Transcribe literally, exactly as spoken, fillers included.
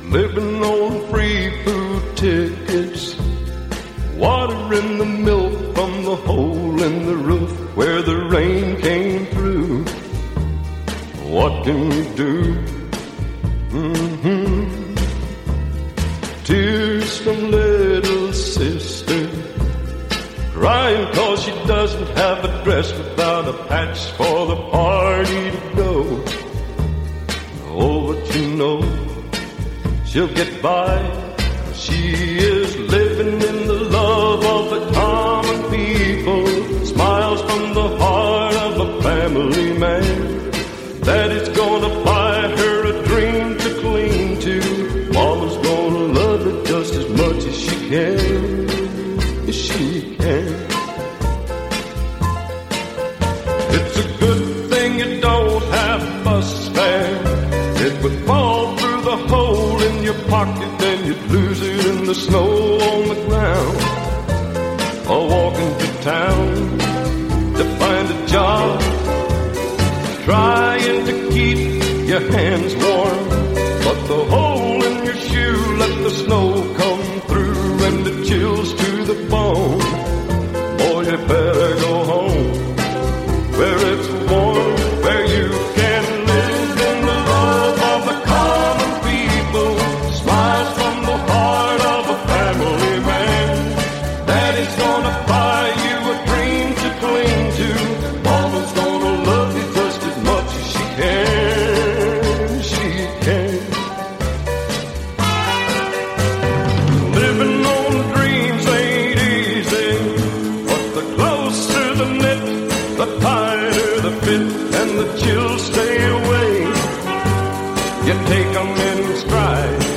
living on free food tickets, water in the milk from the hole in the roof where the rain came through. What can you do? Mm-hmm. Tears from little sister, crying 'cause she doesn't have a dress without a patch for the party to go. Oh, but you know she'll get by. She is living in the love of the common people. Smiles from the heart of a family man. Daddy's gonna buy her a dream to cling to. Mama's gonna love her just as much as she can. As she can. It's a good thing you don't have bus fare. It would fall through the hole in your pocket, then you'd lose it in the snow on the ground. Or walking to town to find a job, trying to keep your hands warm. But the hole in your shoe let the snow come through and it chills to the bone. Boy, you better go home where it's warm, where you can live in the love of the common people. Smiles from the heart of a family man. Daddy's gonna buy you a dream to cling to. Mama's gonna love you just as much as she can. She can. Living on dreams ain't easy, but the closer the knit, the tighter the fit, and the chills stay away. You take 'em in stride,